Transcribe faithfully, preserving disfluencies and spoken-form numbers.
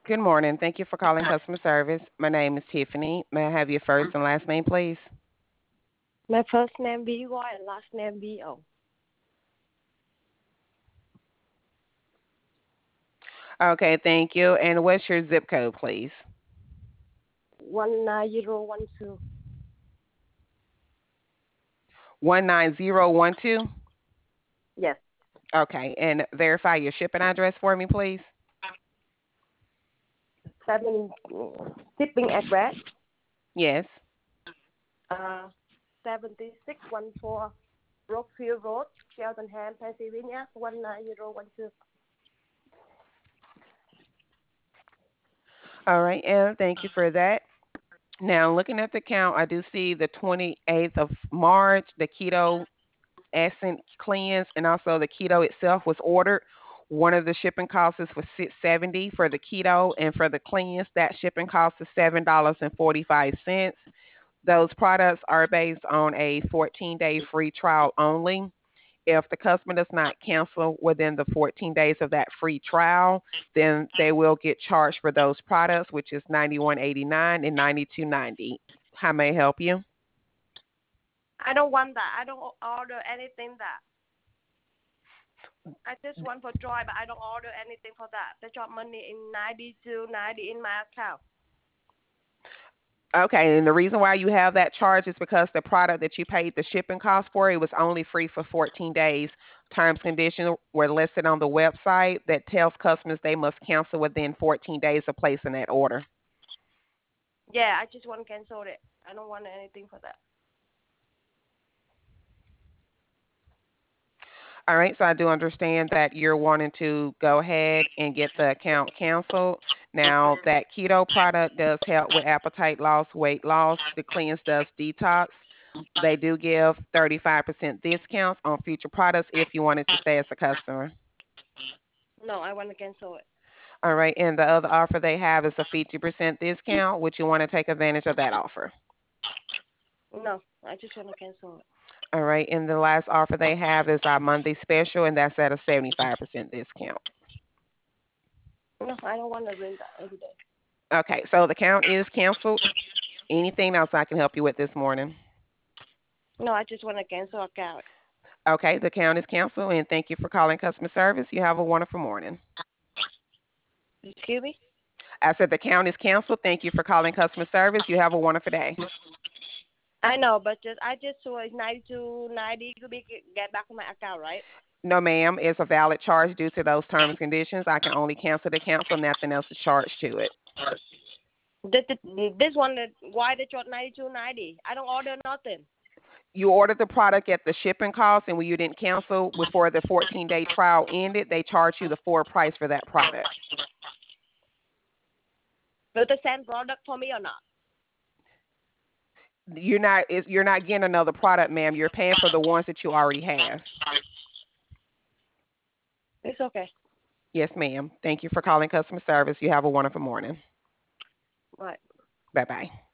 Good morning. Thank you for calling customer service. My name is Tiffany. May I have your first and last name, please? My first name B Y and last name B O. Okay, thank you. And what's your zip code, please? One nine zero one two. one nine zero one two. Yes. Okay, and verify your shipping address for me, please. Seven shipping address. Yes. Uh, seventy six one four Brookfield Road, Cheltenham, Pennsylvania. One nine zero one two. All right, and thank you for that. Now, looking at the count, I do see the twenty-eighth of March, the keto essence cleanse, and also the keto itself was ordered. One of the shipping costs is for six seventy for the keto, and for the cleanse, that shipping cost is seven dollars and forty five cents. Those products are based on a fourteen day free trial only. If the customer does not cancel within the fourteen days of that free trial, then they will get charged for those products, which is ninety-one eighty-nine and ninety-two ninety. How may I help you? I don't want that. I don't order anything that. I just want for joy, but I don't order anything for that. They drop money in ninety two ninety in my account. Okay, and the reason why you have that charge is because the product that you paid the shipping cost for, it was only free for fourteen days. Terms and conditions were listed on the website that tells customers they must cancel within fourteen days of placing that order. Yeah, I just want to cancel it. I don't want anything for that. All right, so I do understand that you're wanting to go ahead and get the account canceled. Now, that keto product does help with appetite loss, weight loss. The cleanse does detox. They do give thirty-five percent discounts on future products if you wanted to stay as a customer. No, I want to cancel it. All right, and the other offer they have is a fifty percent discount. Would you want to take advantage of that offer? No, I just want to cancel it. All right, and the last offer they have is our Monday special, and that's at a seventy-five percent discount. No, I don't want to drink that every day. Okay, so the count is canceled. Anything else I can help you with this morning? No, I just want to cancel account. Okay, the count is canceled, and thank you for calling customer service. You have a wonderful morning. Excuse me? I said the count is canceled. Thank you for calling customer service. You have a wonderful day. I know, but just I just saw it's ninety two ninety could be get back on my account, right? No, ma'am, it's a valid charge due to those terms and conditions. I can only cancel the cancel, nothing else is charged to it. This, this one, why they charge ninety two ninety? I don't order nothing. You ordered the product at the shipping cost, and when you didn't cancel before the fourteen day trial ended, they charge you the full price for that product. Will they send product for me or not? You're not you're not getting another product, ma'am. You're paying for the ones that you already have. It's okay. Yes, ma'am. Thank you for calling customer service. You have a wonderful morning. Right. Bye bye.